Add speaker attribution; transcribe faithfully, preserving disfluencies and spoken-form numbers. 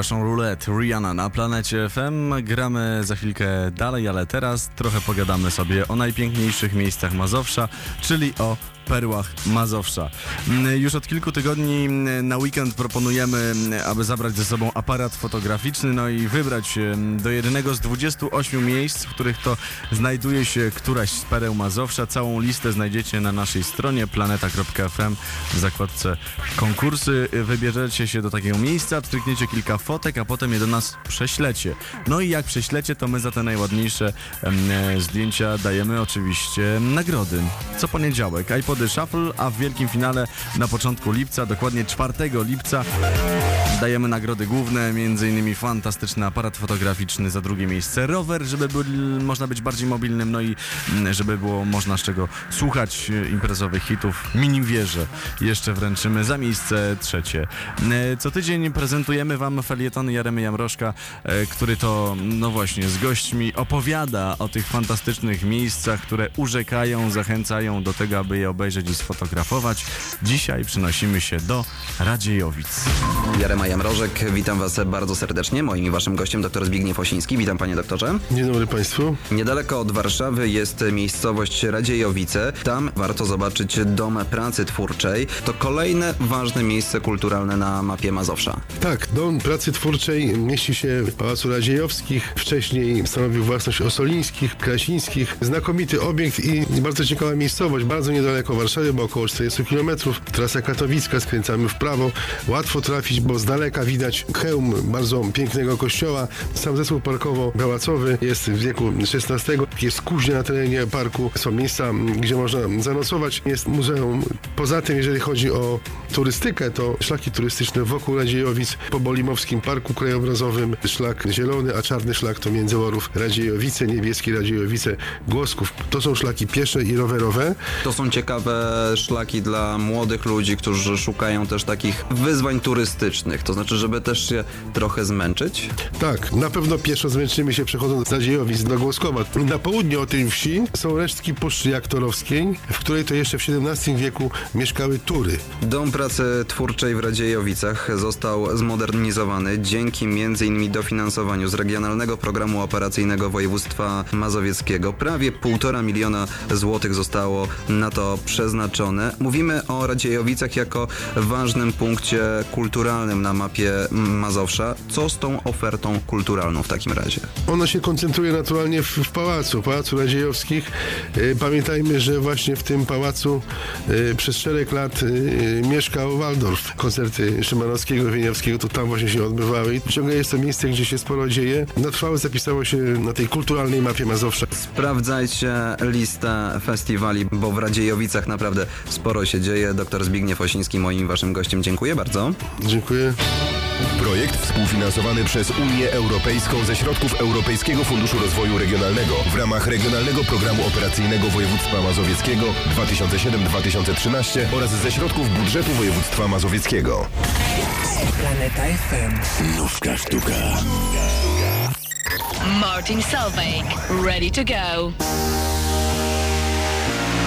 Speaker 1: Russian Roulette, Rihanna na Planecie F M. Gramy za chwilkę dalej, ale teraz trochę pogadamy sobie o najpiękniejszych miejscach Mazowsza, czyli o perłach Mazowsza. Już od kilku tygodni na weekend proponujemy, aby zabrać ze sobą aparat fotograficzny, no i wybrać się do jednego z dwudziestu ośmiu miejsc, w których to znajduje się któraś z pereł Mazowsza. Całą listę znajdziecie na naszej stronie planeta kropka f m w zakładce konkursy. Wybierzecie się do takiego miejsca, strykniecie kilka fotek, a potem je do nas prześlecie. No i jak prześlecie, to my za te najładniejsze e, zdjęcia dajemy oczywiście nagrody. Co poniedziałek iPody Shuffle, a w wielkim finale na początku lipca, dokładnie czwartego lipca, dajemy nagrody główne, między innymi fantastyczny aparat fotograficzny, za drugie miejsce rower, żeby był, można być bardziej mobilnym, no i żeby było można z czego słuchać imprezowych hitów. Mini wieżę jeszcze wręczymy za miejsce trzecie. Co tydzień prezentujemy wam felietony Jaremy Jamrożka, który to, no właśnie, z gośćmi opowiada o tych fantastycznych miejscach, które urzekają, zachęcają do tego, aby je obejrzeć i sfotografować. Dzisiaj przenosimy się do Radziejowic.
Speaker 2: Jarema Jamrożek, witam was bardzo serdecznie. Moim i waszym gościem doktor Zbigniew Osiński. Witam, panie doktorze.
Speaker 3: Dzień dobry państwu.
Speaker 2: Niedaleko od Warszawy jest miejscowość Radziejowice. Tam warto zobaczyć Dom Pracy Twórczej. To kolejne ważne miejsce kulturalne na mapie Mazowsza.
Speaker 3: Tak, Dom Pracy Twórczej mieści się w Pałacu Radziejowskich. Wcześniej stanowił własność Osolińskich, Krasińskich. Znakomity obiekt i bardzo ciekawa miejscowość. Bardzo niedaleko Warszawy, bo około czterdzieści kilometrów. Trasa katowicka, skręcamy w prawo. Łatwo trafić, bo z daleka widać hełm bardzo pięknego kościoła. Sam zespół parkowo-pałacowy jest w wieku szesnastego. Jest kuźnia na terenie parku. Są miejsca, gdzie można zanocować. Jest muzeum. Poza tym, jeżeli chodzi o turystykę, to szlaki turystyczne wokół Radziejowic, po Bolimowskim Parku Krajobrazowym, szlak zielony, a czarny szlak to Międzyłorów Radziejowice, niebieski Radziejowice, Głosków. To są szlaki piesze i rowerowe.
Speaker 2: To są ciekawe szlaki dla młodych ludzi, którzy szukają też takich wyzwań turystycznych. To znaczy, żeby też się trochę zmęczyć?
Speaker 3: Tak, na pewno pieszo zmęczymy się przechodząc z Radziejowic do Głoskowa. Na południe od tej wsi są resztki Puszczy Jaktorowskiej, w której to jeszcze w siedemnastym wieku mieszkały tury.
Speaker 2: Dom Pracy Twórczej w Radziejowicach został zmodernizowany dzięki między innymi dofinansowaniu z Regionalnego Programu Operacyjnego Województwa Mazowieckiego. Prawie półtora miliona złotych zostało na to przeznaczone. Mówimy o Radziejowicach jako ważnym punkcie kulturalnym na mapie Mazowsza. Co z tą ofertą kulturalną w takim razie?
Speaker 3: Ono się koncentruje naturalnie w, w pałacu, Pałacu Radziejowskich. E, pamiętajmy, że właśnie w tym pałacu e, przez szereg lat e, mieszkał Waldorf. Koncerty Szymanowskiego, Wieniawskiego to tam właśnie się odbywały i ciągle jest to miejsce, gdzie się sporo dzieje. Na trwałe zapisało się na tej kulturalnej mapie Mazowsza.
Speaker 2: Sprawdzajcie listę festiwali, bo w Radziejowicach naprawdę sporo się dzieje. Doktor Zbigniew Osiński, moim i waszym gościem. Dziękuję bardzo.
Speaker 3: Dziękuję.
Speaker 4: Projekt współfinansowany przez Unię Europejską ze środków Europejskiego Funduszu Rozwoju Regionalnego w ramach Regionalnego Programu Operacyjnego Województwa Mazowieckiego dwa tysiące siedem do dwa tysiące trzynaście oraz ze środków budżetu województwa mazowieckiego.
Speaker 5: Planeta F M.
Speaker 4: Nówka sztuka.
Speaker 6: Martin Solveig, ready to go.